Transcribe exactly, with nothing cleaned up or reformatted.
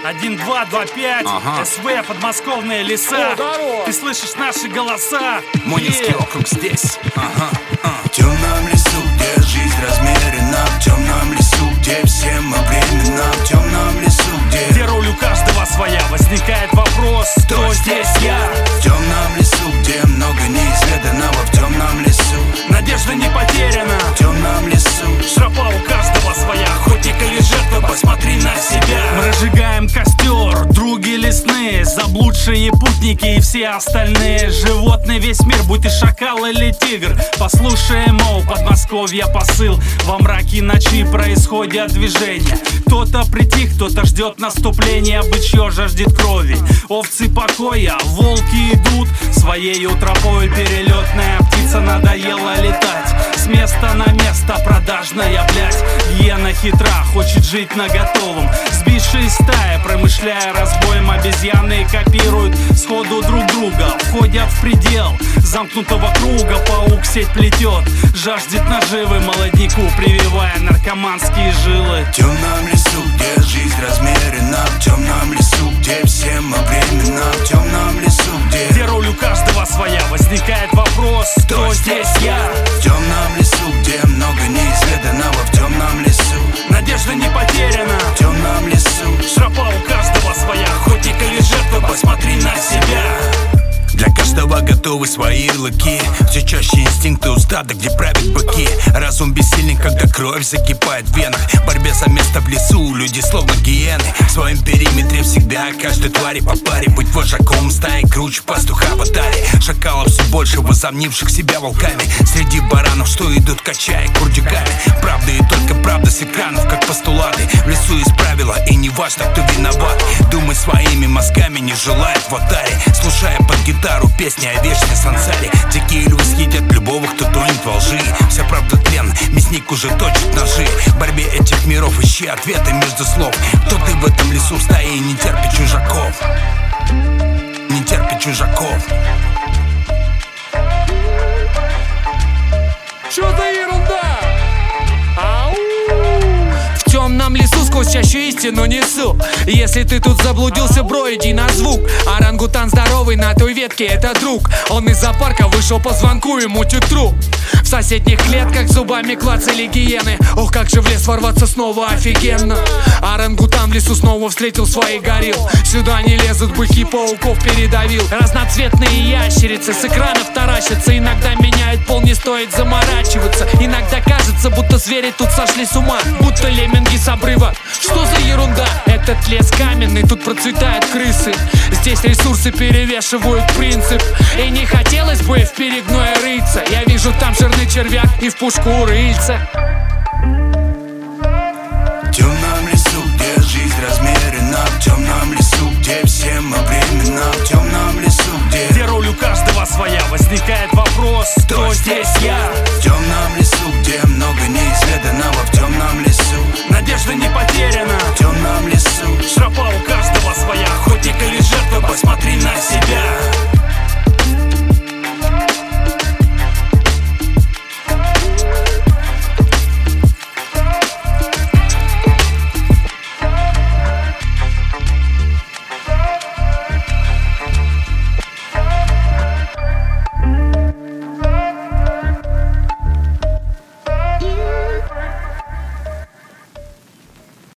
один, два, два, пять, ага. СВ, подмосковные леса. О, ты слышишь наши голоса? Монинский yeah. округ здесь. Ага, ага. В темном лесу, где жизнь размерена, в темном лесу, где все мы временно, в темном лесу, где Где роль у каждого своя, возникает вопрос, кто, кто здесь я? В темном лесу, где много неизведанного, в темном лесу надежда не потеряна, в темном лесу тропа у каждого своя, охотник или жертва, посмотри на себя. Мы разжигаем костер, други лесные, заблудшие путники и все остальные животные, весь мир, будь ты шакал или тигр. Послушаем, о, Подмосковья посыл. Во мраке ночи происходят движения. Кто-то притих, кто-то ждет наступления, бычье жаждет крови, овцы покоя, волки идут своей тропой. Перелетная птица надоела летать с места на место, продажная, блядь. Гиена хитра, хочет жить на готовом. Сбившие стаи, промышляя разбоем, обезьяны копируют сходу друг друга, входят в предел замкнутого круга. Паук сеть плетет, жаждет наживы молодняку, прививая наркоманские жилы. В темном лесу, где жизнь размерена, в темном лесу, где все мы временно, в темном лесу, где Где роль у каждого своя, возникает вопрос, кто, кто здесь я? В темном лесу, где много неизведанного, в темном лесу надежда не потеряна, в темном лесу тропа у каждого своя, охотник или жертва, посмотри на себя. Для каждого готовы свои ярлыки, все чаще инстинкты у стада, где правят быки. Разум бессильный, когда кровь закипает в венах. В борьбе за место в лесу люди словно гиены. В своем периметре всегда каждой твари по паре. Быть вожаком стаи круче пастуха в атаре. Шакалов все больше, возомнивших себя волками. Среди баранов, что идут качая курдюками. Правда и только правда с экранов, как постулаты. В лесу есть правила, и не важно, кто виноват. Думай своими мозгами, не желает в атаре. Слушая под гитару песни о вечной сансаре. Дикие львы съедят любого, кто тонет во лжи. Вся правда тлен, мясник уже точит ножи. В борьбе этих миров ищи ответы между слов. Кто ты в этом лесу в стае не терпит чужаков, не терпит чужаков. Что за ерунда? Ау! В темном лесу сквозь чащу истину несу. Если ты тут заблудился, бро, иди на звук. Орангутан здоровый на той ветке, это друг. Он из зоопарка вышел по звонку и мутит труп. В соседних клетках зубами клацали гиены. Ох, как же в лес ворваться снова офигенно. Орангутан в лесу снова встретил своих горилл. Сюда не лезут быки, пауков передавил. Разноцветные ящерицы с экранов таращатся. Иногда меняют пол, не стоит заморачиваться. Иногда кажется, будто звери тут сошли с ума, будто лемминги с обрыва. Что за ерунда? Этот лес каменный, тут процветают крысы. Здесь ресурсы перевешивают принцип. И не хотелось бы в перегное рыться. Я вижу там жирный червяк и в пушку рыльца. В темном лесу, где жизнь размерена, в темном лесу, где все мы временно, в темном лесу, где Где роль у каждого своя, возникает вопрос, кто, кто здесь я? В темном лесу